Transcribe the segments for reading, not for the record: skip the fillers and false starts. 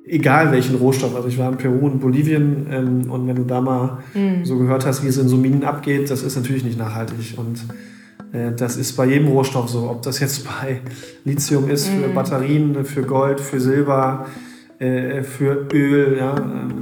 egal welchen Rohstoff. Also ich war in Peru und Bolivien und wenn du da mal so gehört hast, wie es in so Minen abgeht, das ist natürlich nicht nachhaltig. Und das ist bei jedem Rohstoff so. Ob das jetzt bei Lithium ist, für Batterien, für Gold, für Silber, für Öl. Ja,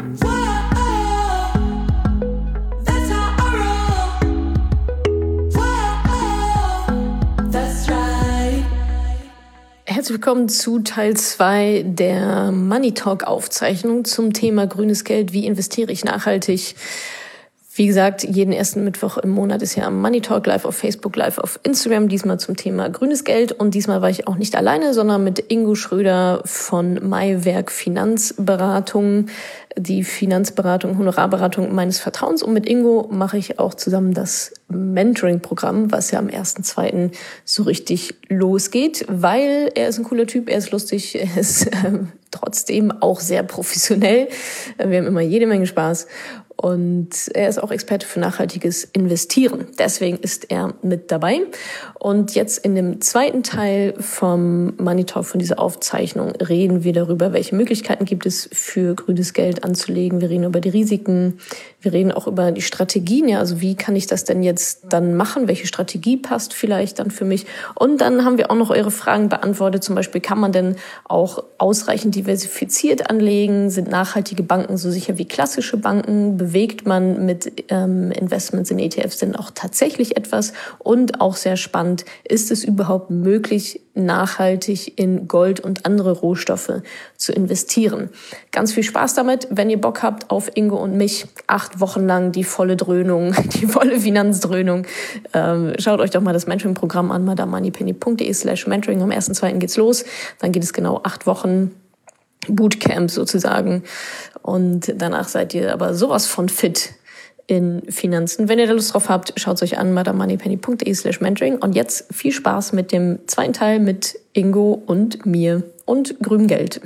Herzlich willkommen zu Teil 2 der Money Talk Aufzeichnung zum Thema grünes Geld. Wie investiere ich nachhaltig? Wie gesagt, jeden ersten Mittwoch im Monat ist ja Money Talk live auf Facebook, live auf Instagram. Diesmal zum Thema grünes Geld. Und diesmal war ich auch nicht alleine, sondern mit Ingo Schröder von Maiwerk Finanzberatung, die Finanzberatung, Honorarberatung meines Vertrauens. Und mit Ingo mache ich auch zusammen das Mentoring-Programm, was ja am 1.2. so richtig losgeht, weil er ist ein cooler Typ, er ist lustig, er ist trotzdem auch sehr professionell. Wir haben immer jede Menge Spaß. Und er ist auch Experte für nachhaltiges Investieren. Deswegen ist er mit dabei. Und jetzt in dem zweiten Teil vom Money Talk, von dieser Aufzeichnung, reden wir darüber, welche Möglichkeiten gibt es für grünes Geld anzulegen. Wir reden über die Risiken. Wir reden auch über die Strategien. Ja, also wie kann ich das denn jetzt dann machen? Welche Strategie passt vielleicht dann für mich? Und dann haben wir auch noch eure Fragen beantwortet. Zum Beispiel, kann man denn auch ausreichend diversifiziert anlegen? Sind nachhaltige Banken so sicher wie klassische Banken? Bewegt man mit Investments in ETFs denn auch tatsächlich etwas? Und auch sehr spannend, ist es überhaupt möglich, nachhaltig in Gold und andere Rohstoffe zu investieren? Ganz viel Spaß damit, wenn ihr Bock habt auf Ingo und mich. 8 Wochen lang die volle Dröhnung, die volle Finanzdröhnung. Schaut euch doch mal das Mentoring-Programm an, madamoneypenny.de/mentoring. Am 1.2. geht's los. Dann geht es genau 8 Wochen Bootcamp sozusagen. Und danach seid ihr aber sowas von fit in Finanzen. Wenn ihr da Lust drauf habt, schaut es euch an, madamoneypenny.de/mentoring. Und jetzt viel Spaß mit dem zweiten Teil mit Ingo und mir und grünem Geld.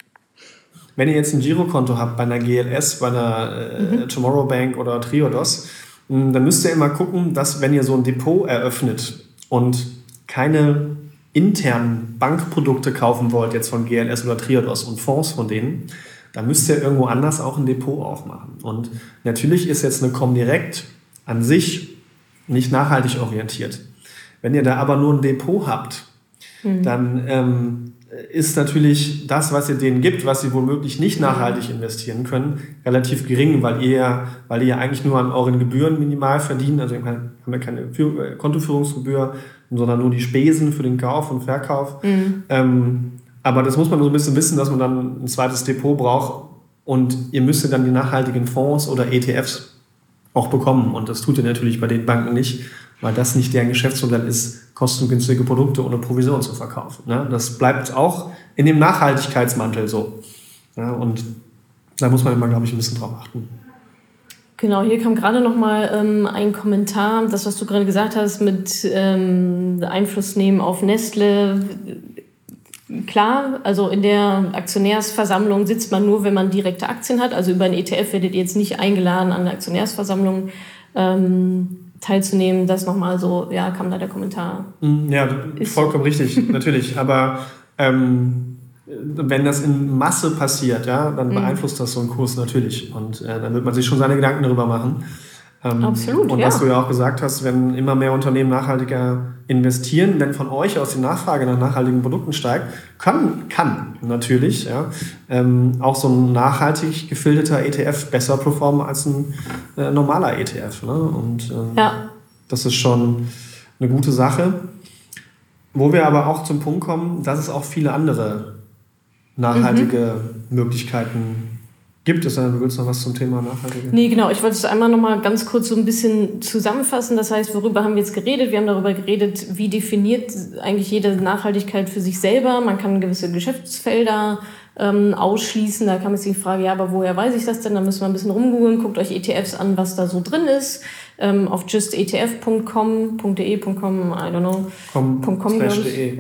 Wenn ihr jetzt ein Girokonto habt bei einer GLS, bei einer Tomorrow Bank oder Triodos, dann müsst ihr immer gucken, dass wenn ihr so ein Depot eröffnet und keine internen Bankprodukte kaufen wollt, jetzt von GLS oder Triodos und Fonds von denen, dann müsst ihr irgendwo anders auch ein Depot aufmachen. Und natürlich ist jetzt eine Comdirect an sich nicht nachhaltig orientiert. Wenn ihr da aber nur ein Depot habt, dann ist natürlich das, was ihr denen gibt, was sie womöglich nicht nachhaltig investieren können, relativ gering, weil ihr eigentlich nur an euren Gebühren minimal verdient. Also ihr habt ja keine Kontoführungsgebühr, sondern nur die Spesen für den Kauf und Verkauf. Aber das muss man so ein bisschen wissen, dass man dann ein zweites Depot braucht und ihr müsst dann die nachhaltigen Fonds oder ETFs auch bekommen. Und das tut ihr natürlich bei den Banken nicht, weil das nicht deren Geschäftsmodell ist, kostengünstige Produkte ohne Provision zu verkaufen. Ne? Das bleibt auch in dem Nachhaltigkeitsmantel so. Ja, und da muss man immer, glaube ich, ein bisschen drauf achten. Genau, hier kam gerade noch mal ein Kommentar, das, was du gerade gesagt hast, mit Einfluss nehmen auf Nestle. Klar, also in der Aktionärsversammlung sitzt man nur, wenn man direkte Aktien hat. Also über einen ETF werdet ihr jetzt nicht eingeladen, an der Aktionärsversammlung teilzunehmen. Das nochmal so, ja, kam da der Kommentar. Ja, vollkommen richtig, natürlich. Aber wenn das in Masse passiert, ja, dann beeinflusst das so einen Kurs natürlich. Und dann wird man sich schon seine Gedanken darüber machen. Absolut, und was du ja auch gesagt hast, wenn immer mehr Unternehmen nachhaltiger investieren, wenn von euch aus die Nachfrage nach nachhaltigen Produkten steigt, kann natürlich auch so ein nachhaltig gefilterter ETF besser performen als ein normaler ETF. Ne? Und das ist schon eine gute Sache. Wo wir aber auch zum Punkt kommen, dass es auch viele andere nachhaltige Möglichkeiten gibt es. Du willst noch was zum Thema Nachhaltige? Nee, genau. Ich wollte es einmal noch mal ganz kurz so ein bisschen zusammenfassen. Das heißt, worüber haben wir jetzt geredet? Wir haben darüber geredet, wie definiert eigentlich jede Nachhaltigkeit für sich selber. Man kann gewisse Geschäftsfelder ausschließen. Da kam jetzt die Frage, ja, aber woher weiß ich das denn? Da müssen wir ein bisschen rumgoogeln. Guckt euch ETFs an, was da so drin ist. auf justetf.com.de, I don't know. .com/de.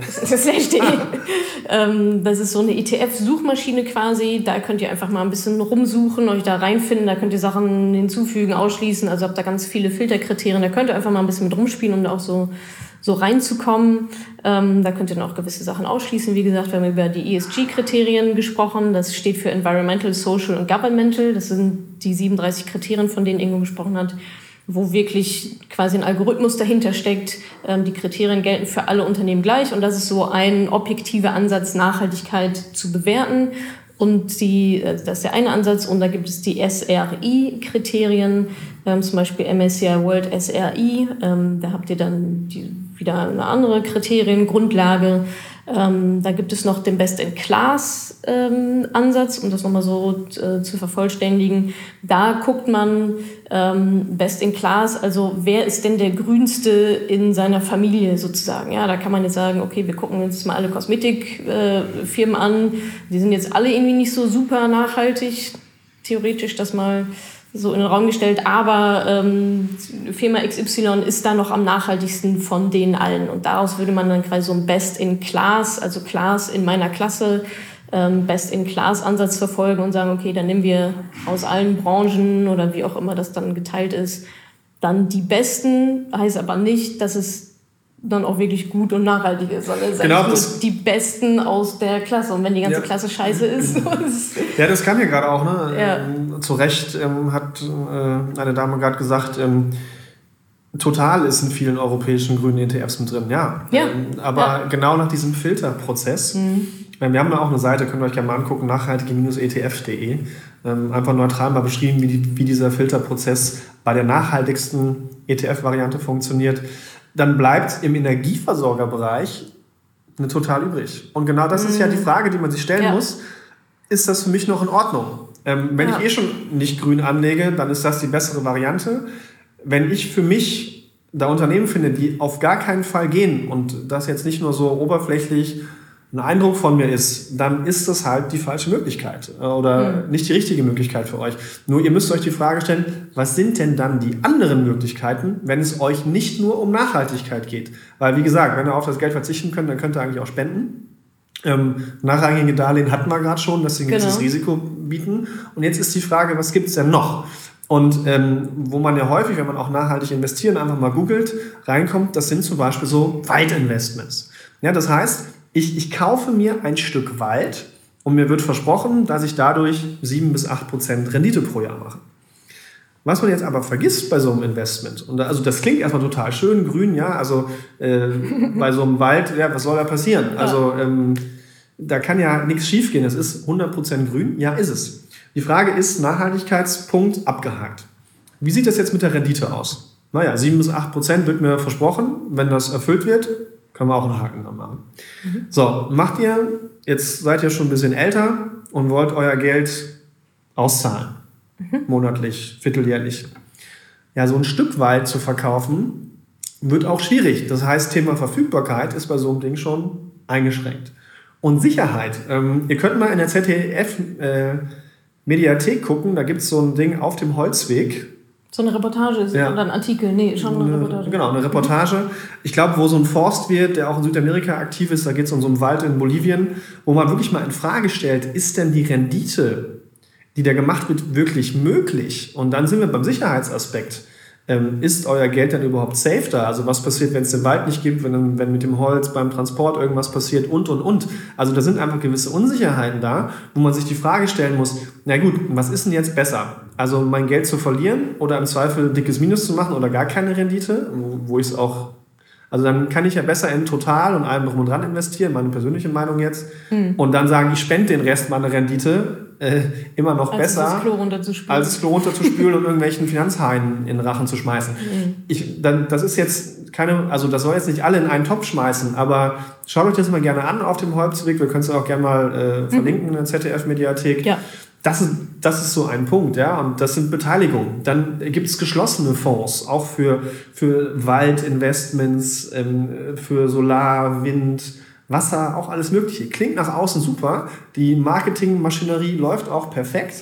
Das ist so eine ETF-Suchmaschine quasi. Da könnt ihr einfach mal ein bisschen rumsuchen, euch da reinfinden. Da könnt ihr Sachen hinzufügen, ausschließen. Also habt da ganz viele Filterkriterien. Da könnt ihr einfach mal ein bisschen mit rumspielen, um da auch so reinzukommen. Da könnt ihr dann auch gewisse Sachen ausschließen. Wie gesagt, wir haben über die ESG-Kriterien gesprochen. Das steht für Environmental, Social und Governmental. Das sind die 37 Kriterien, von denen Ingo gesprochen hat, wo wirklich quasi ein Algorithmus dahinter steckt. Die Kriterien gelten für alle Unternehmen gleich. Und das ist so ein objektiver Ansatz, Nachhaltigkeit zu bewerten. Und das ist der eine Ansatz. Und da gibt es die SRI-Kriterien, zum Beispiel MSCI World SRI. Da habt ihr dann wieder eine andere Kriteriengrundlage. Da gibt es noch den Best-in-Class-Ansatz, um das nochmal so zu vervollständigen. Da guckt man Best-in-Class, also wer ist denn der Grünste in seiner Familie sozusagen. Ja, da kann man jetzt sagen, okay, wir gucken uns mal alle Kosmetikfirmen an. Die sind jetzt alle irgendwie nicht so super nachhaltig, theoretisch das mal so in den Raum gestellt, aber Firma XY ist da noch am nachhaltigsten von denen allen. Und daraus würde man dann quasi so ein Best-in-Class, also Class in meiner Klasse, Best-in-Class-Ansatz verfolgen und sagen, okay, dann nehmen wir aus allen Branchen oder wie auch immer das dann geteilt ist, dann die Besten, heißt aber nicht, dass es dann auch wirklich gut und nachhaltig ist, sondern es ist genau, nur die Besten aus der Klasse. Und wenn die ganze Klasse scheiße ist... Ja, das kam ja gerade auch, ne? Ja. Zu Recht hat eine Dame gerade gesagt, Total ist in vielen europäischen grünen ETFs mit drin, ja. Aber genau nach diesem Filterprozess. Wir haben da auch eine Seite, könnt ihr euch gerne mal angucken, nachhaltige-etf.de. Einfach neutral mal beschrieben, wie dieser Filterprozess bei der nachhaltigsten ETF-Variante funktioniert. Dann bleibt im Energieversorgerbereich eine Total übrig. Und genau das ist ja die Frage, die man sich stellen muss. Ist das für mich noch in Ordnung? Wenn ich schon nicht grün anlege, dann ist das die bessere Variante. Wenn ich für mich da Unternehmen finde, die auf gar keinen Fall gehen und das jetzt nicht nur so oberflächlich ein Eindruck von mir ist, dann ist das halt die falsche Möglichkeit oder nicht die richtige Möglichkeit für euch. Nur ihr müsst euch die Frage stellen, was sind denn dann die anderen Möglichkeiten, wenn es euch nicht nur um Nachhaltigkeit geht? Weil wie gesagt, wenn ihr auf das Geld verzichten könnt, dann könnt ihr eigentlich auch spenden. Nachrangige Darlehen hatten wir gerade schon, dass sie ein gewisses Risiko bieten. Und jetzt ist die Frage, was gibt es denn noch? Und wo man ja häufig, wenn man auch nachhaltig investieren, einfach mal googelt, reinkommt, das sind zum Beispiel so Waldinvestments. Ja, das heißt, ich kaufe mir ein Stück Wald und mir wird versprochen, dass ich dadurch 7-8% Rendite pro Jahr mache. Was man jetzt aber vergisst bei so einem Investment, und also das klingt erstmal total schön, grün, ja, also bei so einem Wald, ja, was soll da passieren? Also da kann ja nichts schiefgehen, es ist 100% grün, ja, ist es. Die Frage ist, Nachhaltigkeitspunkt abgehakt. Wie sieht das jetzt mit der Rendite aus? Naja, 7-8% wird mir versprochen, wenn das erfüllt wird, können wir auch einen Haken dran machen. So, jetzt seid ihr schon ein bisschen älter und wollt euer Geld auszahlen. Monatlich, vierteljährlich. Ja, so ein Stück Wald zu verkaufen, wird auch schwierig. Das heißt, Thema Verfügbarkeit ist bei so einem Ding schon eingeschränkt. Und Sicherheit. Ihr könnt mal in der ZDF-Mediathek gucken, da gibt es so ein Ding auf dem Holzweg. So eine Reportage ist oder ein Artikel? Nee, schon eine Reportage. Genau, eine Reportage. Ich glaube, wo so ein Forstwirt, der auch in Südamerika aktiv ist, da geht es um so einen Wald in Bolivien, wo man wirklich mal in Frage stellt, ist denn die Rendite, die da gemacht wird, wirklich möglich? Und dann sind wir beim Sicherheitsaspekt. Ist euer Geld dann überhaupt safe da? Also was passiert, wenn es den Wald nicht gibt, wenn mit dem Holz beim Transport irgendwas passiert und. Also da sind einfach gewisse Unsicherheiten da, wo man sich die Frage stellen muss, na gut, was ist denn jetzt besser? Also mein Geld zu verlieren oder im Zweifel dickes Minus zu machen oder gar keine Rendite, wo ich es auch... Also dann kann ich ja besser in Total und allem drum und dran investieren, meine persönliche Meinung jetzt, und dann sagen, ich spende den Rest meiner Rendite immer noch besser, als das Klo runterzuspülen und irgendwelchen Finanzhaien in den Rachen zu schmeißen. Das ist jetzt das soll jetzt nicht alle in einen Topf schmeißen, aber schaut euch das mal gerne an auf dem Holzweg, wir können es auch gerne mal verlinken in der ZDF-Mediathek. Ja. Das ist so ein Punkt, ja, und das sind Beteiligungen. Dann gibt es geschlossene Fonds, auch für Waldinvestments, für Solar, Wind, Wasser, auch alles Mögliche. Klingt nach außen super, die Marketingmaschinerie läuft auch perfekt,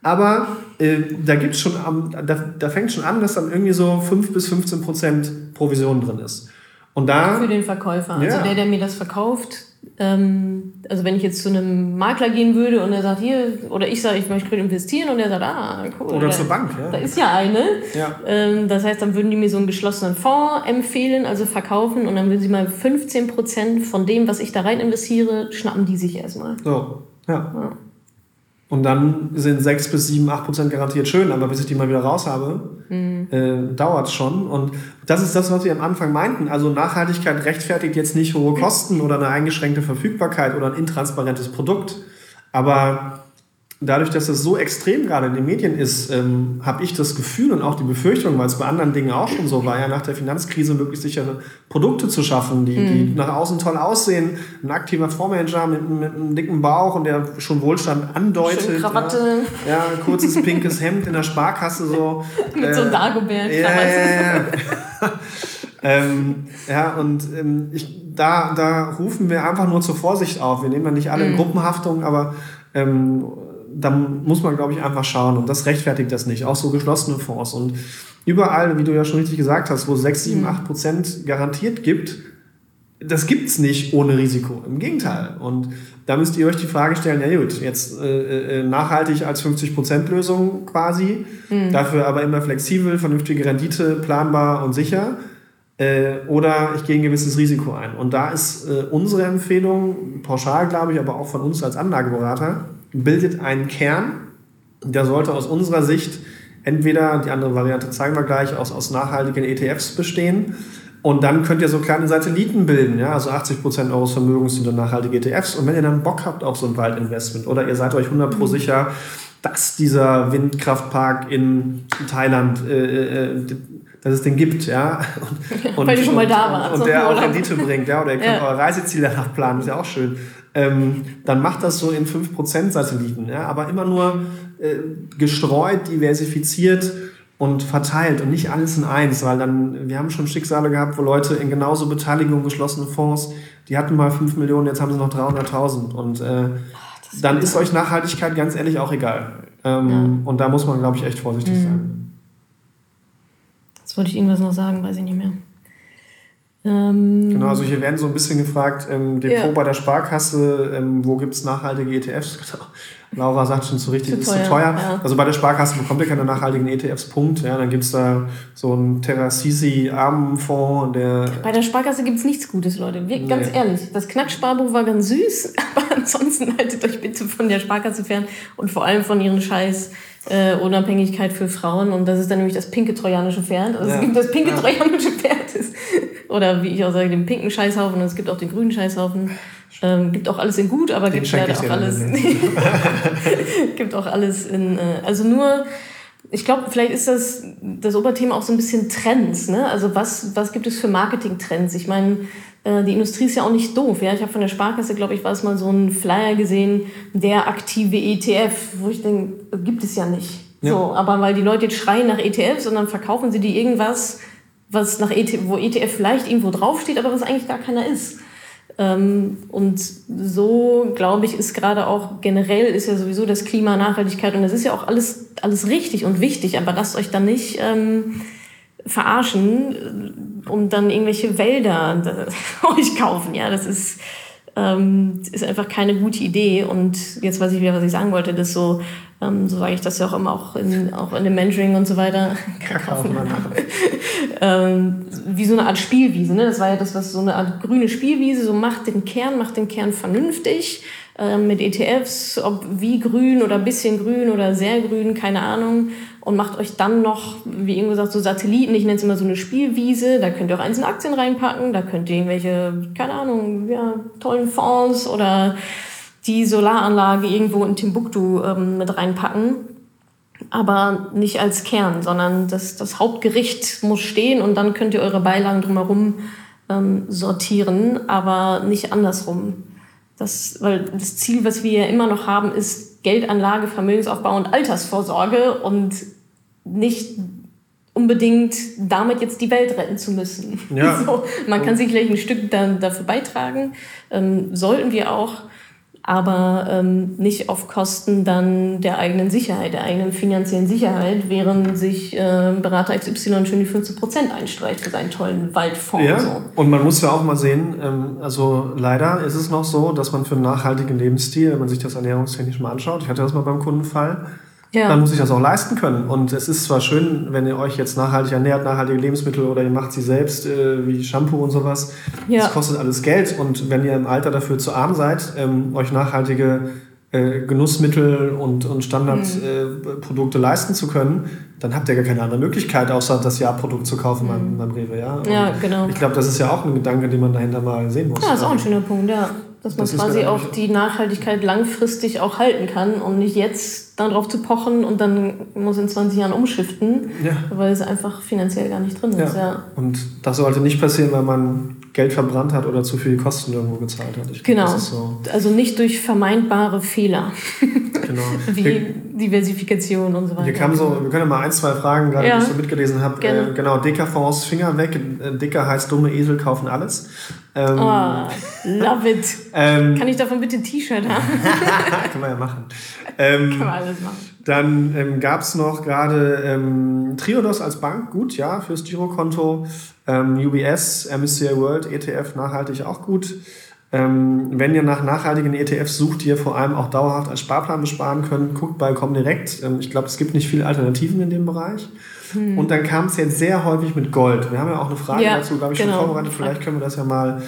Aber da gibt's schon, da fängt schon an, dass dann irgendwie so 5-15% Provision drin ist. Und da, für den Verkäufer, also der mir das verkauft. Also wenn ich jetzt zu einem Makler gehen würde und er sagt, hier, oder ich sage, ich möchte investieren und er sagt, cool. Oder zur Bank, Da ist ja eine. Ja. Das heißt, dann würden die mir so einen geschlossenen Fonds empfehlen, also verkaufen und dann würden sie mal 15% von dem, was ich da rein investiere, schnappen die sich erstmal. So, ja. Und dann sind 6-8% garantiert schön, aber bis ich die mal wieder raus habe, dauert es schon. Und das ist das, was wir am Anfang meinten. Also Nachhaltigkeit rechtfertigt jetzt nicht hohe Kosten oder eine eingeschränkte Verfügbarkeit oder ein intransparentes Produkt. Aber dadurch, dass das so extrem gerade in den Medien ist, habe ich das Gefühl und auch die Befürchtung, weil es bei anderen Dingen auch schon so war, ja, nach der Finanzkrise möglichst sichere Produkte zu schaffen, die nach außen toll aussehen. Ein aktiver Fondsmanager mit einem dicken Bauch und der schon Wohlstand andeutet. Schöne Krawatte. Ja, kurzes pinkes Hemd in der Sparkasse so. Mit so einem Dagobert-Krawatte. Da rufen wir einfach nur zur Vorsicht auf. Wir nehmen ja nicht alle in Gruppenhaftung, aber da muss man, glaube ich, einfach schauen. Und das rechtfertigt das nicht. Auch so geschlossene Fonds. Und überall, wie du ja schon richtig gesagt hast, wo es 6-8% garantiert gibt, das gibt es nicht ohne Risiko. Im Gegenteil. Und da müsst ihr euch die Frage stellen, ja gut, jetzt nachhaltig als 50%-Lösung quasi, dafür aber immer flexibel, vernünftige Rendite, planbar und sicher. Oder ich gehe ein gewisses Risiko ein. Und da ist unsere Empfehlung, pauschal glaube ich, aber auch von uns als Anlageberater, bildet einen Kern, der sollte aus unserer Sicht entweder, die andere Variante zeigen wir gleich, aus nachhaltigen ETFs bestehen. Und dann könnt ihr so kleine Satelliten bilden, ja, also 80% eures Vermögens sind dann nachhaltige ETFs. Und wenn ihr dann Bock habt auf so ein Waldinvestment oder ihr seid euch 100% sicher, dass dieser Windkraftpark in Thailand dass es den gibt, ja. Weil du schon mal da warst. Und der auch Rendite bringt, ja. Oder ihr könnt euer Reiseziel danach planen, ist ja auch schön. Dann macht das so in 5% Satelliten, ja. Aber immer nur gestreut, diversifiziert und verteilt und nicht alles in eins, weil dann, wir haben schon Schicksale gehabt, wo Leute in genauso Beteiligung geschlossene Fonds, die hatten mal 5 Millionen, jetzt haben sie noch 300.000 und dann ist euch Nachhaltigkeit ganz ehrlich auch egal. Und da muss man, glaube ich, echt vorsichtig sein. Jetzt wollte ich irgendwas noch sagen, weiß ich nicht mehr. Genau, also hier werden so ein bisschen gefragt, Depot bei der Sparkasse, wo gibt es nachhaltige ETFs? Laura sagt schon zu richtig, ist zu teuer. Ja. Also bei der Sparkasse bekommt ihr keine nachhaltigen ETFs, Punkt. Ja, dann gibt es da so einen Terrasisi-Armenfonds. Bei der Sparkasse gibt es nichts Gutes, Leute. Ganz ehrlich, das Knacksparbuch war ganz süß, aber ansonsten haltet euch bitte von der Sparkasse fern und vor allem von ihren Scheiß Unabhängigkeit für Frauen. Und das ist dann nämlich das pinke trojanische Pferd. Also es gibt das pinke trojanische Pferd. Oder wie ich auch sage, den pinken Scheißhaufen und es gibt auch den grünen Scheißhaufen. Gibt auch alles in gut, aber gibt leider auch alles. Gibt auch alles in. Also nur, ich glaube, vielleicht ist das Oberthema auch so ein bisschen Trends. Ne? Also was gibt es für Marketing-Trends? Ich meine, die Industrie ist ja auch nicht doof. Ja? Ich habe von der Sparkasse, glaube ich, war es mal so ein Flyer gesehen, der aktive ETF, wo ich denke, gibt es ja nicht. Ja. So, aber weil die Leute jetzt schreien nach ETFs und dann verkaufen sie die irgendwas, was wo ETF vielleicht irgendwo draufsteht, aber was eigentlich gar keiner ist. Und so, glaube ich, ist gerade auch generell ist ja sowieso das Klima, Nachhaltigkeit und das ist ja auch alles richtig und wichtig, aber lasst euch dann nicht verarschen und dann irgendwelche Wälder euch kaufen. Ja, das ist einfach keine gute Idee. Und jetzt weiß ich wieder, was ich sagen wollte, das so sage ich das ja auch immer auch in dem Mentoring und so weiter. Wie so eine Art Spielwiese. Ne? Das war ja das, was so eine Art grüne Spielwiese, so macht den Kern vernünftig mit ETFs, ob wie grün oder bisschen grün oder sehr grün, keine Ahnung. Und macht euch dann noch, wie eben gesagt, so Satelliten, ich nenne es immer so eine Spielwiese, da könnt ihr auch einzelne Aktien reinpacken, da könnt ihr irgendwelche, keine Ahnung, ja, tollen Fonds oder die Solaranlage irgendwo in Timbuktu mit reinpacken. Aber nicht als Kern, sondern das Hauptgericht muss stehen und dann könnt ihr eure Beilagen drumherum sortieren, aber nicht andersrum. Weil das Ziel, was wir ja immer noch haben, ist Geldanlage, Vermögensaufbau und Altersvorsorge und nicht unbedingt damit jetzt die Welt retten zu müssen. Ja. So, man kann sicherlich ein Stück dafür beitragen, sollten wir auch. aber nicht auf Kosten dann der eigenen Sicherheit, der eigenen finanziellen Sicherheit, während sich Berater XY schon die 15% einstreicht für seinen tollen Waldfonds. Ja, so. Und man muss ja auch mal sehen, also leider ist es noch so, dass man für einen nachhaltigen Lebensstil, wenn man sich das ernährungstechnisch mal anschaut, ich hatte das mal beim Kundenfall, dann muss ich das auch leisten können. Und es ist zwar schön, wenn ihr euch jetzt nachhaltig ernährt, nachhaltige Lebensmittel oder ihr macht sie selbst, wie Shampoo und sowas. Das kostet alles Geld. Und wenn ihr im Alter dafür zu arm seid, euch nachhaltige Genussmittel und Standardprodukte leisten zu können, dann habt ihr gar keine andere Möglichkeit, außer das Jahrprodukt zu kaufen beim Rewe. Ja, genau. Ich glaube, das ist ja auch ein Gedanke, den man dahinter mal sehen muss. Ja, das ist auch ein schöner Punkt, ja. Dass man quasi auch die Nachhaltigkeit langfristig auch halten kann und nicht jetzt dann drauf zu pochen und dann muss in 20 Jahren umschiften, weil es einfach finanziell gar nicht drin ist. Ja. Und das sollte nicht passieren, weil man Geld verbrannt hat oder zu viel Kosten irgendwo gezahlt hat. Ich genau, glaub, das ist so. Also nicht durch vermeidbare Fehler. Genau. Wie Diversifikation und so weiter. Wir können ja mal 1, 2 Fragen, gerade die ich so mitgelesen habe. Genau, Deka-Fonds, Finger weg. Deka heißt dumme Esel kaufen alles. Love it. Kann ich davon bitte ein T-Shirt haben? Kann man ja machen. Kann man alles machen. Dann gab es noch gerade Triodos als Bank, gut, ja, fürs Girokonto. UBS, MSCI World, ETF, nachhaltig auch gut. Wenn ihr nach nachhaltigen ETFs sucht, die ihr vor allem auch dauerhaft als Sparplan besparen könnt, guckt bei Comdirect. Ich glaube, es gibt nicht viele Alternativen in dem Bereich. Und dann kam es jetzt sehr häufig mit Gold. Wir haben ja auch eine Frage dazu, glaube ich, schon vorbereitet. Vielleicht können wir das ja mal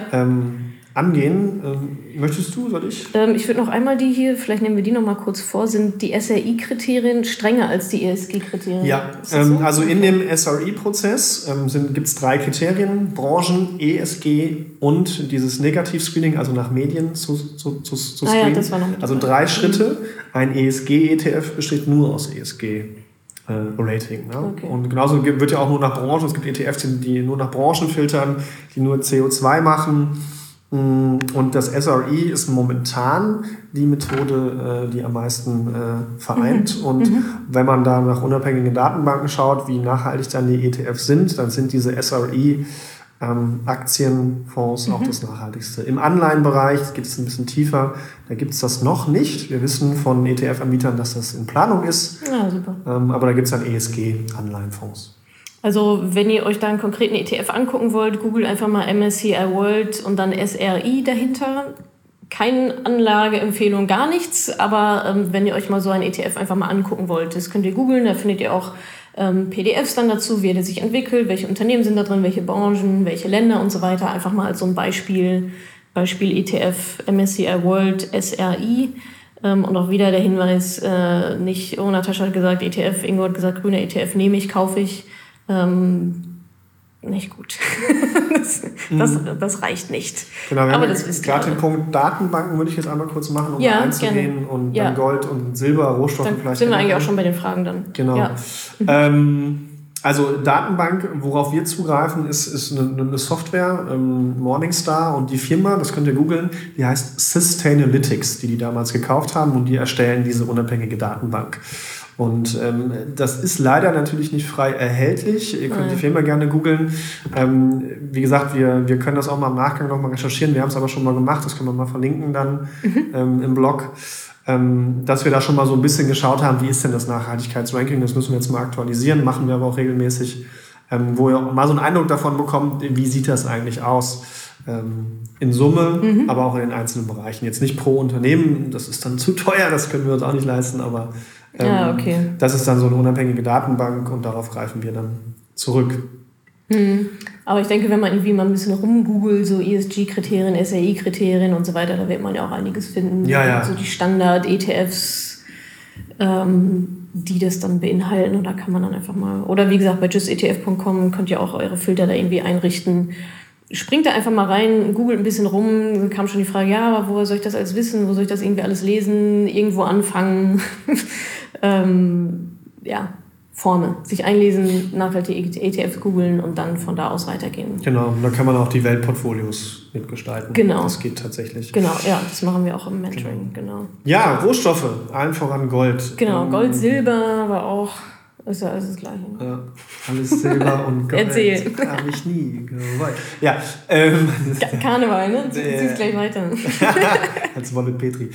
angehen. Möchtest du, soll ich? Ich würde noch einmal die hier, vielleicht nehmen wir die noch mal kurz vor, sind die SRI-Kriterien strenger als die ESG-Kriterien? Ja, so? Also in dem SRI-Prozess gibt es 3 Kriterien, Branchen, ESG und dieses Negativ-Screening, also nach Medien zu screenen. Das war noch mit also 3 Schritte. Ein ESG-ETF besteht nur aus ESG. Rating. Ne? Okay. Und genauso wird ja auch nur nach Branchen, es gibt ETFs, die nur nach Branchen filtern, die nur CO2 machen. Und das SRI ist momentan die Methode, die am meisten vereint. Und wenn man da nach unabhängigen Datenbanken schaut, wie nachhaltig dann die ETFs sind, dann sind diese SRI Aktienfonds auch das Nachhaltigste. Im Anleihenbereich geht es ein bisschen tiefer, da gibt es das noch nicht. Wir wissen von ETF-Anbietern, dass das in Planung ist. Ja, super. Aber da gibt es dann ESG-Anleihenfonds. Also wenn ihr euch da einen konkreten ETF angucken wollt, googelt einfach mal MSCI World und dann SRI dahinter. Keine Anlageempfehlung, gar nichts, aber wenn ihr euch mal so ein ETF einfach mal angucken wollt, das könnt ihr googeln, da findet ihr auch PDFs dann dazu, wie der sich entwickelt, welche Unternehmen sind da drin, welche Branchen, welche Länder und so weiter. Einfach mal als so ein Beispiel ETF MSCI World SRI. Und auch wieder der Hinweis, nicht, oh, Natascha hat gesagt ETF, Ingo hat gesagt, grüner ETF nehme ich, kaufe ich. Nicht gut. das reicht nicht. Genau, aber das ist gerade den Punkt Datenbanken würde ich jetzt einmal kurz machen, um einzugehen und dann Gold und Silber, Rohstoffe dann vielleicht. Sind wir eigentlich auch schon bei den Fragen dann. Genau. Ja. Also Datenbank, worauf wir zugreifen, ist eine Software, Morningstar, und die Firma, das könnt ihr googeln, die heißt Sustainalytics, die damals gekauft haben, und die erstellen diese unabhängige Datenbank. Und das ist leider natürlich nicht frei erhältlich. Ihr könnt die Firma gerne googeln. Wie gesagt, wir können das auch mal im Nachgang noch mal recherchieren. Wir haben es aber schon mal gemacht. Das können wir mal verlinken dann im Blog. Dass wir da schon mal so ein bisschen geschaut haben, wie ist denn das Nachhaltigkeitsranking. Das müssen wir jetzt mal aktualisieren. Machen wir aber auch regelmäßig, wo ihr mal so einen Eindruck davon bekommt, wie sieht das eigentlich aus. In Summe, aber auch in den einzelnen Bereichen. Jetzt nicht pro Unternehmen, das ist dann zu teuer, das können wir uns auch nicht leisten, aber das ist dann so eine unabhängige Datenbank und darauf greifen wir dann zurück. Aber ich denke, wenn man irgendwie mal ein bisschen rumgoogelt, so ESG-Kriterien, SRI-Kriterien und so weiter, da wird man ja auch einiges finden. Ja. So die Standard-ETFs, die das dann beinhalten, und da kann man dann einfach mal, oder wie gesagt, bei justetf.com könnt ihr auch eure Filter da irgendwie einrichten. Springt da einfach mal rein, googelt ein bisschen rum, dann kam schon die Frage, ja, aber woher soll ich das alles wissen, wo soll ich das irgendwie alles lesen, irgendwo anfangen, Formel, sich einlesen, nachhaltige ETFs googeln und dann von da aus weitergehen. Genau, und da kann man auch die Weltportfolios mitgestalten. Genau. Das geht tatsächlich. Genau, ja, das machen wir auch im Mentoring, genau. Ja, Rohstoffe, allen voran Gold. Genau, Gold, Silber, aber auch Ist ja alles das Gleiche. Ne? Ja, alles Silber und Gold. Erzähl. Habe ich nie gewollt. Ja, Karneval, ne? Du ziehst gleich weiter. Als Wolle Petri.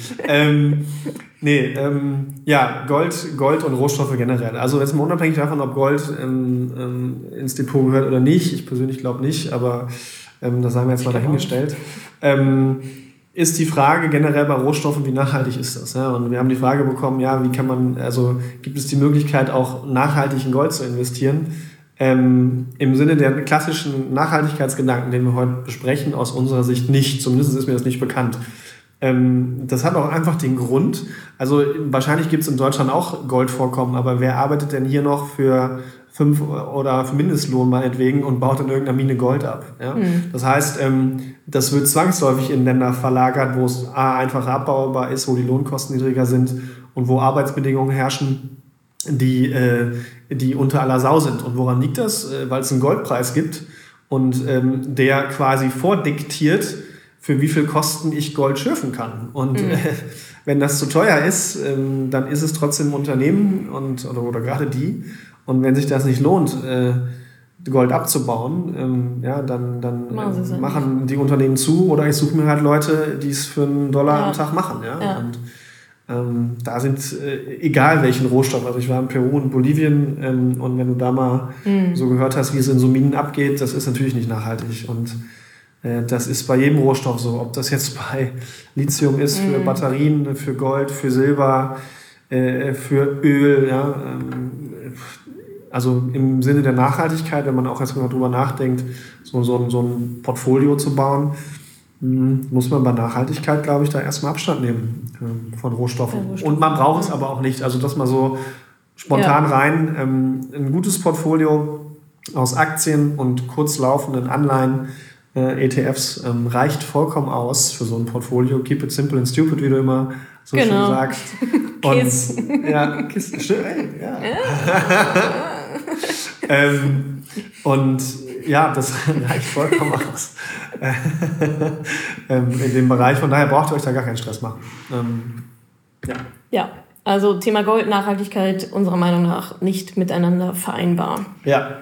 Ja, Gold und Rohstoffe generell. Also jetzt mal unabhängig davon, ob Gold ins Depot gehört oder nicht. Ich persönlich glaube nicht, aber das haben wir jetzt mal dahingestellt. Ist die Frage generell bei Rohstoffen, wie nachhaltig ist das? Ja? Und wir haben die Frage bekommen, ja, wie kann man, also gibt es die Möglichkeit, auch nachhaltig in Gold zu investieren? Im Sinne der klassischen Nachhaltigkeitsgedanken, den wir heute besprechen, aus unserer Sicht nicht. Zumindest ist mir das nicht bekannt. Das hat auch einfach den Grund, also wahrscheinlich gibt es in Deutschland auch Goldvorkommen, aber wer arbeitet denn hier noch für 5 oder für Mindestlohn meinetwegen und baut in irgendeiner Mine Gold ab? Ja? Das heißt, das wird zwangsläufig in Länder verlagert, wo es einfacher abbaubar ist, wo die Lohnkosten niedriger sind und wo Arbeitsbedingungen herrschen, die unter aller Sau sind. Und woran liegt das? Weil es einen Goldpreis gibt und der quasi vordiktiert, für wie viel Kosten ich Gold schürfen kann. Und wenn das zu teuer ist, dann ist es trotzdem ein Unternehmen oder gerade die. Und wenn sich das nicht lohnt, Gold abzubauen, dann machen die Unternehmen zu oder ich suche mir halt Leute, die es für $1 am Tag machen. Ja? Ja. Und da sind, egal welchen Rohstoff, also ich war in Peru und Bolivien und wenn du da mal so gehört hast, wie es in so Minen abgeht, das ist natürlich nicht nachhaltig. Und das ist bei jedem Rohstoff so, ob das jetzt bei Lithium ist, für Batterien, für Gold, für Silber, für Öl, ja, also im Sinne der Nachhaltigkeit, wenn man auch erstmal drüber nachdenkt, so ein Portfolio zu bauen, muss man bei Nachhaltigkeit, glaube ich, da erstmal Abstand nehmen von Rohstoffen. Und man braucht es aber auch nicht, also das mal so spontan rein, ein gutes Portfolio aus Aktien und kurzlaufenden Anleihen, ETFs reicht vollkommen aus für so ein Portfolio. Keep it simple and stupid, wie du immer so schön sagst. Kiss. Ja, Kiss. Ja. Und ja, das reicht vollkommen aus in dem Bereich. Von daher braucht ihr euch da gar keinen Stress machen. Ja, also Thema Gold, Nachhaltigkeit unserer Meinung nach nicht miteinander vereinbar. Ja.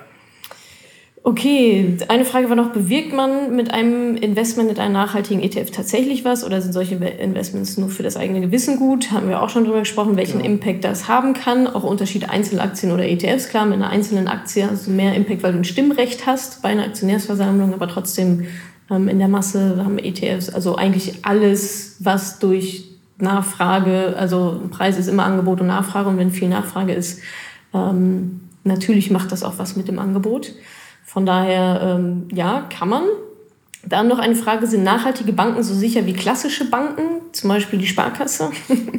Okay, eine Frage war noch, bewirkt man mit einem Investment in einen nachhaltigen ETF tatsächlich was oder sind solche Investments nur für das eigene Gewissen gut? Haben wir auch schon drüber gesprochen, welchen Impact das haben kann. Auch Unterschied Einzelaktien oder ETFs. Klar, mit einer einzelnen Aktie hast du mehr Impact, weil du ein Stimmrecht hast bei einer Aktionärsversammlung, aber trotzdem in der Masse haben ETFs, also eigentlich alles, was durch Nachfrage, also Preis ist immer Angebot und Nachfrage und wenn viel Nachfrage ist, natürlich macht das auch was mit dem Angebot. Von daher, kann man. Dann noch eine Frage, sind nachhaltige Banken so sicher wie klassische Banken? Zum Beispiel die Sparkasse.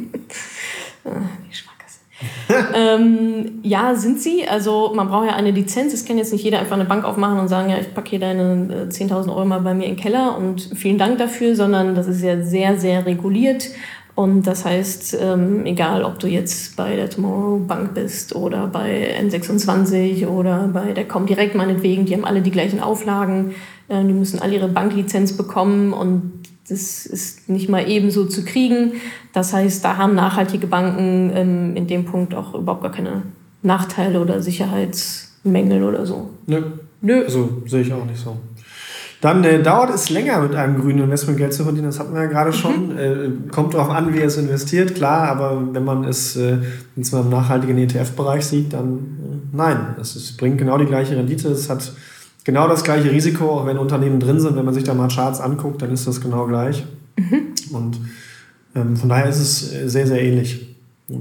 Die Sparkasse. Ja, sind sie. Also man braucht ja eine Lizenz. Es kann jetzt nicht jeder einfach eine Bank aufmachen und sagen, ja, ich packe hier deine 10.000 Euro mal bei mir in den Keller und vielen Dank dafür, sondern das ist ja sehr, sehr reguliert. Und das heißt, egal ob du jetzt bei der Tomorrow Bank bist oder bei N26 oder bei der Comdirect meinetwegen, die haben alle die gleichen Auflagen, die müssen alle ihre Banklizenz bekommen und das ist nicht mal ebenso zu kriegen. Das heißt, da haben nachhaltige Banken in dem Punkt auch überhaupt gar keine Nachteile oder Sicherheitsmängel oder so. Nö. Also sehe ich auch nicht so. Dann dauert es länger, mit einem grünen Investment Geld zu verdienen. Das hatten wir ja gerade schon. Kommt darauf an, wie es investiert, klar. Aber wenn man es jetzt mal im nachhaltigen ETF-Bereich sieht, dann nein. Es bringt genau die gleiche Rendite. Es hat genau das gleiche Risiko, auch wenn Unternehmen drin sind. Wenn man sich da mal Charts anguckt, dann ist das genau gleich. Und von daher ist es sehr, sehr ähnlich.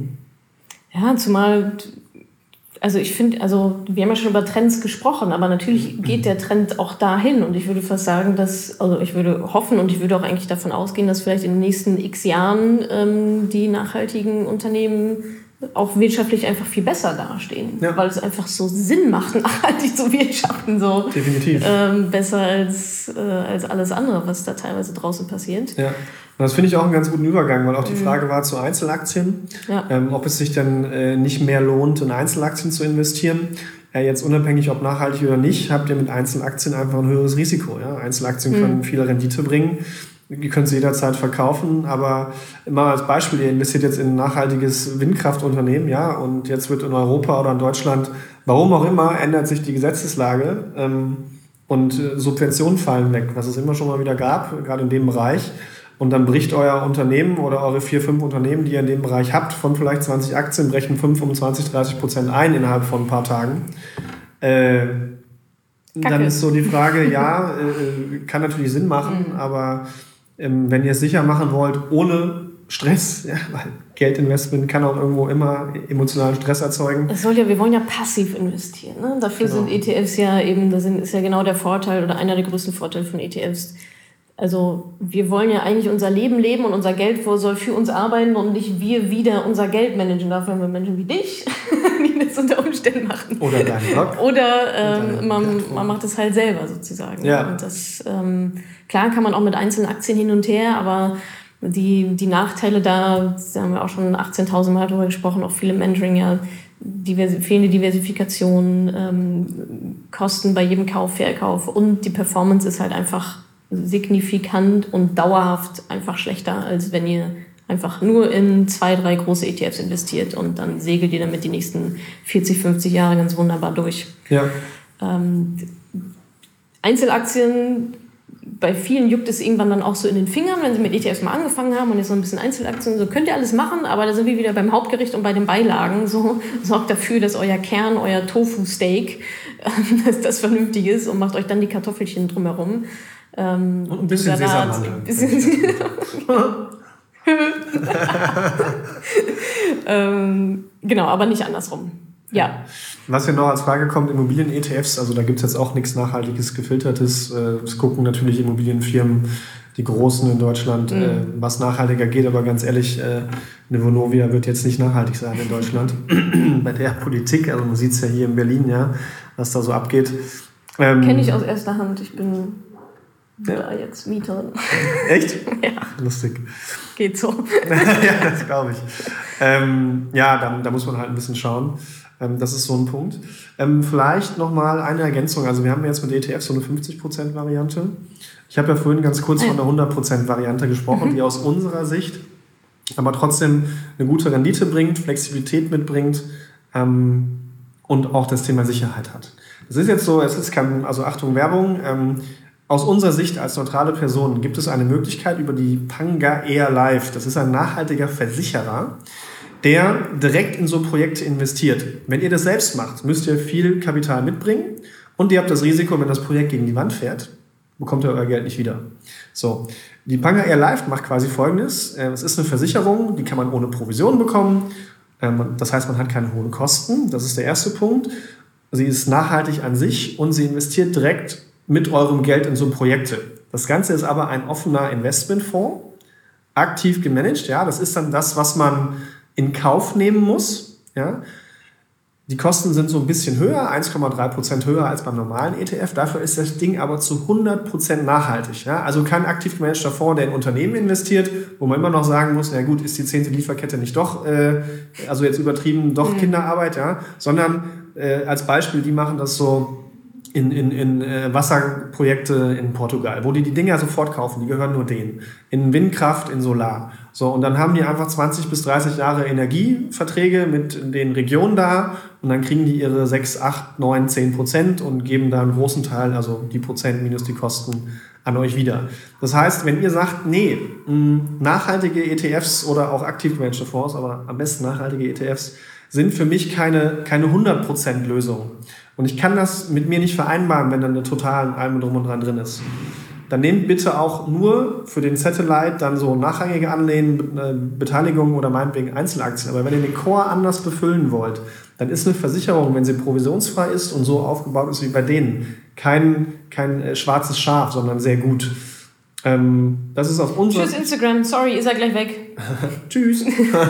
Ja, zumal... Also ich finde, wir haben ja schon über Trends gesprochen, aber natürlich geht der Trend auch dahin und ich würde fast sagen, ich würde hoffen und ich würde auch eigentlich davon ausgehen, dass vielleicht in den nächsten x Jahren die nachhaltigen Unternehmen auch wirtschaftlich einfach viel besser dastehen, weil es einfach so Sinn macht, nachhaltig zu wirtschaften, so. Definitiv. Besser als alles andere, was da teilweise draußen passiert. Ja. Und das finde ich auch einen ganz guten Übergang, weil auch die Frage war zu Einzelaktien, ob es sich denn nicht mehr lohnt, in Einzelaktien zu investieren. Jetzt unabhängig, ob nachhaltig oder nicht, habt ihr mit Einzelaktien einfach ein höheres Risiko. Ja? Einzelaktien können viel Rendite bringen. Ihr könnt es jederzeit verkaufen, aber immer als Beispiel, ihr investiert jetzt in ein nachhaltiges Windkraftunternehmen, ja, und jetzt wird in Europa oder in Deutschland, warum auch immer, ändert sich die Gesetzeslage und Subventionen fallen weg, was es immer schon mal wieder gab, gerade in dem Bereich. Und dann bricht euer Unternehmen oder eure 4, 5 Unternehmen, die ihr in dem Bereich habt, von vielleicht 20 Aktien, brechen 5, 30% ein innerhalb von ein paar Tagen. Dann ist so die Frage, ja, kann natürlich Sinn machen, aber wenn ihr es sicher machen wollt, ohne Stress, ja, weil Geldinvestment kann auch irgendwo immer emotionalen Stress erzeugen. Wir wollen ja passiv investieren. Ne? Dafür sind ETFs ja eben, ist ja genau der Vorteil oder einer der größten Vorteile von ETFs. Also wir wollen ja eigentlich unser Leben leben und unser Geld soll für uns arbeiten und nicht wir wieder unser Geld managen. Dafür haben wir Menschen wie dich, die das unter Umständen machen. Oder deinen Blog. Oder man macht es halt selber sozusagen. Ja. Und das, klar kann man auch mit einzelnen Aktien hin und her, aber die Nachteile da haben wir auch schon 18.000 Mal drüber gesprochen, auch viele Mentoring, ja, fehlende Diversifikation, Kosten bei jedem Kauf, Verkauf und die Performance ist halt einfach signifikant und dauerhaft einfach schlechter, als wenn ihr einfach nur in 2, 3 große ETFs investiert und dann segelt ihr damit die nächsten 40, 50 Jahre ganz wunderbar durch. Ja. Einzelaktien, bei vielen juckt es irgendwann dann auch so in den Fingern, wenn sie mit ETFs mal angefangen haben und jetzt so ein bisschen Einzelaktien, so könnt ihr alles machen, aber da sind wir wieder beim Hauptgericht und bei den Beilagen. So sorgt dafür, dass euer Kern, euer Tofu-Steak, dass das vernünftig ist und macht euch dann die Kartoffelchen drumherum. Und ein bisschen Sesammandeln. Genau, aber nicht andersrum. Ja. Was hier noch als Frage kommt, Immobilien-ETFs, also da gibt es jetzt auch nichts Nachhaltiges, Gefiltertes. Es gucken natürlich Immobilienfirmen, die Großen in Deutschland, was nachhaltiger geht, aber ganz ehrlich, eine Vonovia wird jetzt nicht nachhaltig sein in Deutschland. Bei der Politik, also man sieht es ja hier in Berlin, ja, was da so abgeht. Kenne ich aus erster Hand, ich bin da jetzt Mieterin. Echt? Ja. Lustig. Geht so. Ja, das glaube ich. Da muss man halt ein bisschen schauen. Das ist so ein Punkt. Vielleicht nochmal eine Ergänzung. Also wir haben jetzt mit ETF so eine 50% Variante. Ich habe ja vorhin ganz kurz von der 100% Variante gesprochen, die aus unserer Sicht aber trotzdem eine gute Rendite bringt, Flexibilität mitbringt und auch das Thema Sicherheit hat. Das ist jetzt so, also Achtung, Werbung. Aus unserer Sicht als neutrale Person gibt es eine Möglichkeit über die Panga Air Life. Das ist ein nachhaltiger Versicherer, der direkt in so Projekte investiert. Wenn ihr das selbst macht, müsst ihr viel Kapital mitbringen und ihr habt das Risiko, wenn das Projekt gegen die Wand fährt, bekommt ihr euer Geld nicht wieder. So, die Panga Air Life macht quasi Folgendes. Es ist eine Versicherung, die kann man ohne Provision bekommen. Das heißt, man hat keine hohen Kosten. Das ist der erste Punkt. Sie ist nachhaltig an sich und sie investiert direkt mit eurem Geld in so Projekte. Das Ganze ist aber ein offener Investmentfonds, aktiv gemanagt. Ja, das ist dann das, was man in Kauf nehmen muss. Ja. Die Kosten sind so ein bisschen höher, 1,3% höher als beim normalen ETF. Dafür ist das Ding aber zu 100% nachhaltig. Ja. Also kein aktiv gemanagter Fonds, der in Unternehmen investiert, wo man immer noch sagen muss, na gut, ist die 10. Lieferkette nicht doch, also jetzt übertrieben, doch Kinderarbeit, ja, sondern als Beispiel, die machen das so in Wasserprojekte in Portugal, wo die Dinger sofort kaufen, die gehören nur denen. In Windkraft, in Solar. So, und dann haben die einfach 20 bis 30 Jahre Energieverträge mit den Regionen da und dann kriegen die ihre 6, 8, 9, 10% und geben da einen großen Teil, also die Prozent minus die Kosten, an euch wieder. Das heißt, wenn ihr sagt, nee, nachhaltige ETFs oder auch aktiv gemanagte Fonds, aber am besten nachhaltige ETFs, sind für mich keine 100% Lösung. Und ich kann das mit mir nicht vereinbaren, wenn dann eine total allem drum und dran drin ist. Dann nehmt bitte auch nur für den Satellite dann so nachrangige Anleihen, Beteiligungen oder meinetwegen Einzelaktien. Aber wenn ihr den Core anders befüllen wollt, dann ist eine Versicherung, wenn sie provisionsfrei ist und so aufgebaut ist wie bei denen, kein schwarzes Schaf, sondern sehr gut. Das ist auf unserer... Tschüss Instagram, sorry, ihr seid gleich weg. Tschüss.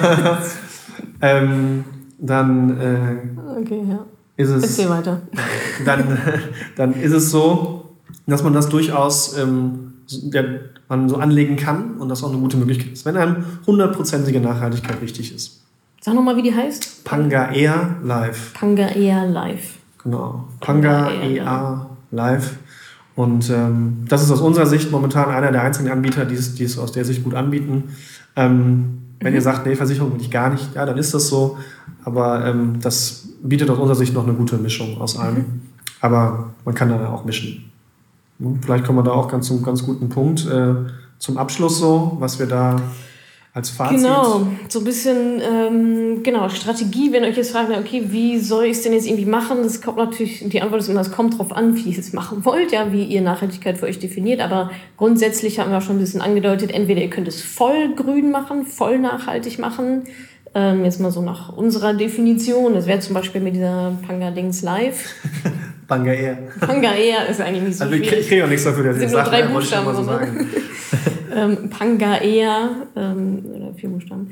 Okay, ja. Erzähl weiter. Dann ist es so, dass man das durchaus man so anlegen kann und das auch eine gute Möglichkeit ist, wenn einem 100%ige Nachhaltigkeit wichtig ist. Sag nochmal, wie die heißt. Panga Air Life. Panga Air Life. Genau. Panga Air Life. Und das ist aus unserer Sicht momentan einer der einzigen Anbieter, die es aus der Sicht gut anbieten. Wenn ihr sagt, nee, Versicherung will ich gar nicht, ja, dann ist das so. Aber das bietet aus unserer Sicht noch eine gute Mischung aus allem. Aber man kann dann auch mischen. Vielleicht kommen wir da auch zum ganz guten Punkt zum Abschluss so, was wir da als Fazit. Genau, so ein bisschen Strategie, wenn ihr euch jetzt fragt, okay, wie soll ich es denn jetzt irgendwie machen? Das kommt natürlich, die Antwort ist immer, es kommt drauf an, wie ihr es machen wollt, ja, wie ihr Nachhaltigkeit für euch definiert. Aber grundsätzlich haben wir auch schon ein bisschen angedeutet, entweder ihr könnt es voll grün machen, voll nachhaltig machen. Jetzt mal so nach unserer Definition. Das wäre zum Beispiel mit dieser Panga-Dings Live. Panga-Air. Panga-Air ist eigentlich nicht so schwierig. Ich kriege auch nichts dafür, dass ich das sage. Sind nur 3 Buchstaben. So sagen. Panga-Air, oder 4 Buchstaben.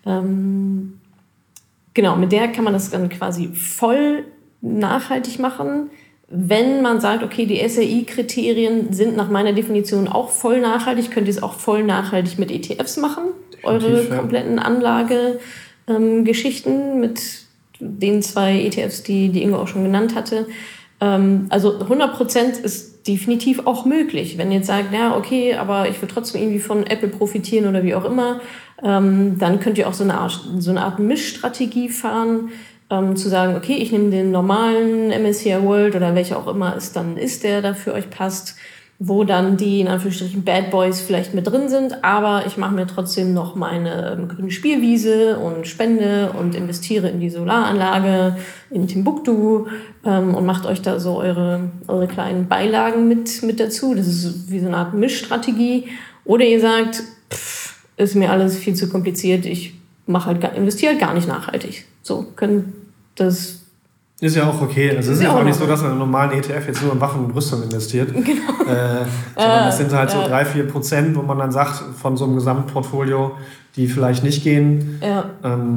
Genau, mit der kann man das dann quasi voll nachhaltig machen. Wenn man sagt, okay, die SRI-Kriterien sind nach meiner Definition auch voll nachhaltig, könnt ihr es auch voll nachhaltig mit ETFs machen. Eure kompletten Anlagegeschichten mit den 2 ETFs, die Ingo auch schon genannt hatte. Also 100% ist definitiv auch möglich. Wenn ihr jetzt sagt, ja, okay, aber ich will trotzdem irgendwie von Apple profitieren oder wie auch immer, dann könnt ihr auch so eine Art Mischstrategie fahren, zu sagen, okay, ich nehme den normalen MSCI World oder welcher auch immer es dann ist, der da für euch passt, wo dann die, in Anführungsstrichen, Bad Boys vielleicht mit drin sind, aber ich mache mir trotzdem noch meine grüne Spielwiese und spende und investiere in die Solaranlage in Timbuktu und macht euch da so eure kleinen Beilagen mit dazu. Das ist wie so eine Art Mischstrategie. Oder ihr sagt, ist mir alles viel zu kompliziert, ich investiere halt gar nicht nachhaltig. So, können das... Ist ja auch okay. Also es ist ja auch nicht so, dass man in einen normalen ETF jetzt nur in Waffen und Rüstung investiert. Genau. Sondern das sind halt so 3-4%, wo man dann sagt, von so einem Gesamtportfolio, die vielleicht nicht gehen. Ja.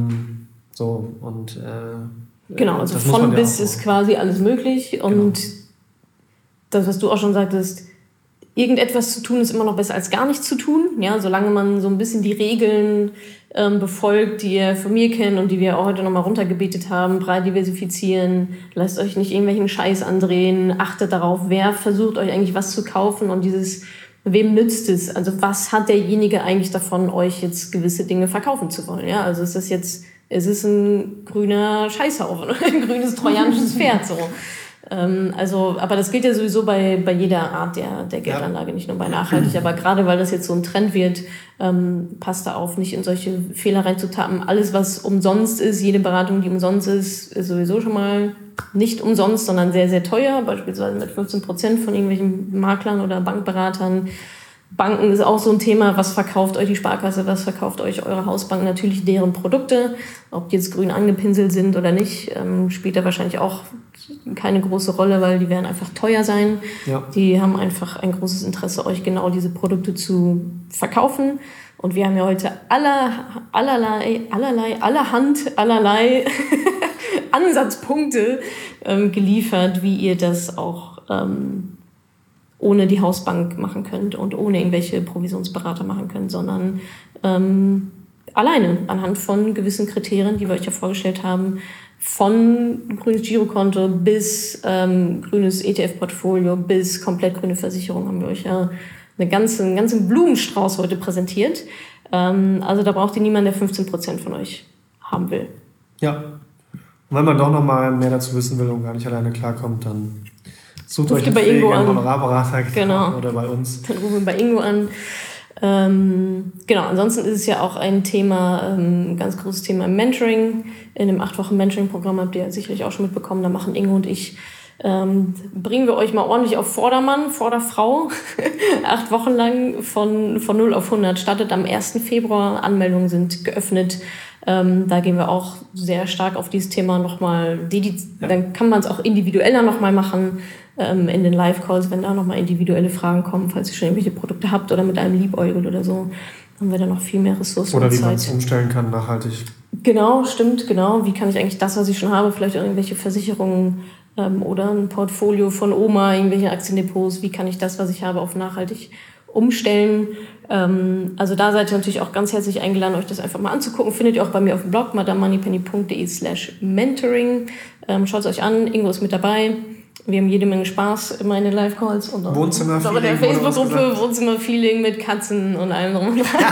Genau, also von bis ist quasi alles möglich. Und das, was du auch schon sagtest, irgendetwas zu tun ist immer noch besser als gar nichts zu tun. Ja, solange man so ein bisschen die Regeln befolgt, die ihr von mir kennt und die wir auch heute nochmal runtergebetet haben, breit diversifizieren, lasst euch nicht irgendwelchen Scheiß andrehen, achtet darauf, wer versucht euch eigentlich was zu kaufen und wem nützt es? Also was hat derjenige eigentlich davon, euch jetzt gewisse Dinge verkaufen zu wollen? Ja, also es ist ein grüner Scheißhaufen, ein grünes trojanisches Pferd, so. Aber das gilt ja sowieso bei jeder Art der Geldanlage, nicht nur bei nachhaltig. Aber gerade weil das jetzt so ein Trend wird, passt da auf, nicht in solche Fehler reinzutappen. Alles, was umsonst ist, jede Beratung, die umsonst ist sowieso schon mal nicht umsonst, sondern sehr, sehr teuer. Beispielsweise mit 15% von irgendwelchen Maklern oder Bankberatern. Banken ist auch so ein Thema, was verkauft euch die Sparkasse, was verkauft euch eure Hausbank, natürlich deren Produkte, ob die jetzt grün angepinselt sind oder nicht, spielt da wahrscheinlich auch keine große Rolle, weil die werden einfach teuer sein. Ja. Die haben einfach ein großes Interesse, euch genau diese Produkte zu verkaufen. Und wir haben ja heute allerlei Ansatzpunkte geliefert, wie ihr das auch ohne die Hausbank machen könnt und ohne irgendwelche Provisionsberater machen könnt, sondern alleine anhand von gewissen Kriterien, die wir euch ja vorgestellt haben, von grünes Girokonto bis grünes ETF-Portfolio bis komplett grüne Versicherung haben wir euch ja einen ganzen Blumenstrauß heute präsentiert. Also da braucht ihr niemanden, der 15% von euch haben will. Ja, und wenn man doch noch mal mehr dazu wissen will und gar nicht alleine klarkommt, dann sucht euch bei Ingo an. Genau. Oder bei uns. Dann rufen wir bei Ingo an. Genau, ansonsten ist es ja auch ein Thema, ein ganz großes Thema im Mentoring. In dem 8-Wochen-Mentoring-Programm habt ihr sicherlich auch schon mitbekommen, da machen Ingo und ich, bringen wir euch mal ordentlich auf Vordermann, Vorderfrau. 8 Wochen lang von 0 auf 100. Startet am 1. Februar, Anmeldungen sind geöffnet. Da gehen wir auch sehr stark auf dieses Thema nochmal, dann kann man es auch individueller nochmal machen, in den Live-Calls, wenn da nochmal individuelle Fragen kommen, falls ihr schon irgendwelche Produkte habt oder mit einem liebäugelt oder so, haben wir da noch viel mehr Ressourcen oder und Zeit. Oder wie man es umstellen kann, nachhaltig. Genau, stimmt, genau. Wie kann ich eigentlich das, was ich schon habe, vielleicht auch irgendwelche Versicherungen oder ein Portfolio von Oma, irgendwelche Aktiendepots, wie kann ich das, was ich habe, auf nachhaltig umstellen? Also da seid ihr natürlich auch ganz herzlich eingeladen, euch das einfach mal anzugucken. Findet ihr auch bei mir auf dem Blog madamoneypenny.de/mentoring. Schaut es euch an, Ingo ist mit dabei. Wir haben jede Menge Spaß immer in den Live-Calls und Wohnzimmer-Feeling, in der Facebook-Gruppe Wohnzimmer-Feeling mit Katzen und allem drum und dran.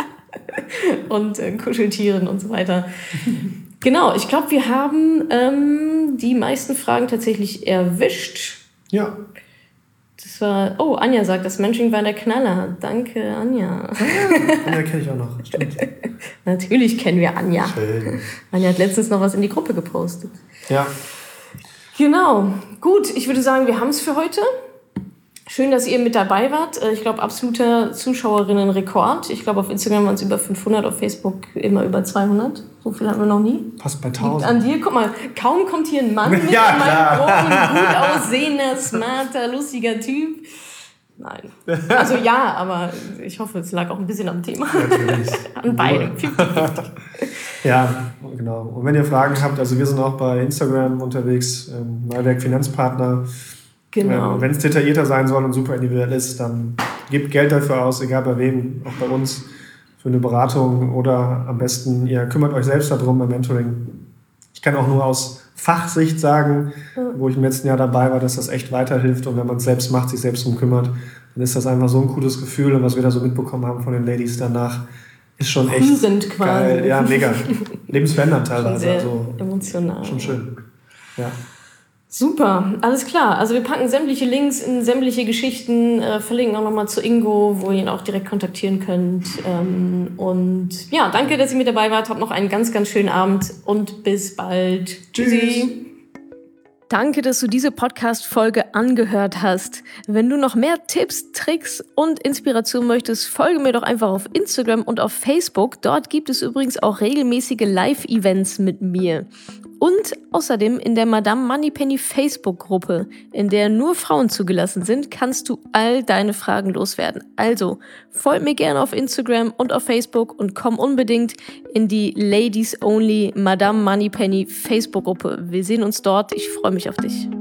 Und Kuscheltieren und so weiter. Genau, ich glaube, wir haben die meisten Fragen tatsächlich erwischt. Ja. Das war, Anja sagt, das Mentoring war der Knaller. Danke, Anja. Anja kenne ich auch noch, stimmt. Natürlich kennen wir Anja. Schön. Anja hat letztens noch was in die Gruppe gepostet. Ja. Genau. Gut, ich würde sagen, wir haben es für heute. Schön, dass ihr mit dabei wart. Ich glaube, absoluter Zuschauerinnenrekord. Ich glaube, auf Instagram waren es über 500, auf Facebook immer über 200. So viel hatten wir noch nie. Fast bei 1000. Liegt an dir. Guck mal, kaum kommt hier ein Mann mit Ja, einem gut aussehender, smarter, lustiger Typ. Nein. Also ja, aber ich hoffe, es lag auch ein bisschen am Thema. Natürlich. An beiden. Ja, genau. Und wenn ihr Fragen habt, also wir sind auch bei Instagram unterwegs, Neuwerk Finanzpartner. Genau. Wenn es detaillierter sein soll und super individuell ist, dann gebt Geld dafür aus, egal bei wem, auch bei uns, für eine Beratung oder am besten, ihr kümmert euch selbst darum beim Mentoring. Ich kann auch nur aus Fachsicht sagen, wo ich im letzten Jahr dabei war, dass das echt weiterhilft und wenn man es selbst macht, sich selbst drum kümmert, dann ist das einfach so ein cooles Gefühl und was wir da so mitbekommen haben von den Ladies danach, ist schon echt geil. Ja, mega. Lebensverändernd teilweise. Sehr also, emotional. Schon schön. Ja. Super, alles klar. Also wir packen sämtliche Links in sämtliche Geschichten, verlinken auch nochmal zu Ingo, wo ihr ihn auch direkt kontaktieren könnt. Und ja, danke, dass ihr mit dabei wart. Habt noch einen ganz, ganz schönen Abend und bis bald. Tschüssi. Danke, dass du diese Podcast-Folge angehört hast. Wenn du noch mehr Tipps, Tricks und Inspiration möchtest, folge mir doch einfach auf Instagram und auf Facebook. Dort gibt es übrigens auch regelmäßige Live-Events mit mir. Und außerdem in der Madame Moneypenny Facebook-Gruppe, in der nur Frauen zugelassen sind, kannst du all deine Fragen loswerden. Also, folg mir gerne auf Instagram und auf Facebook und komm unbedingt in die Ladies Only Madame Moneypenny Facebook-Gruppe. Wir sehen uns dort. Ich freue mich auf dich.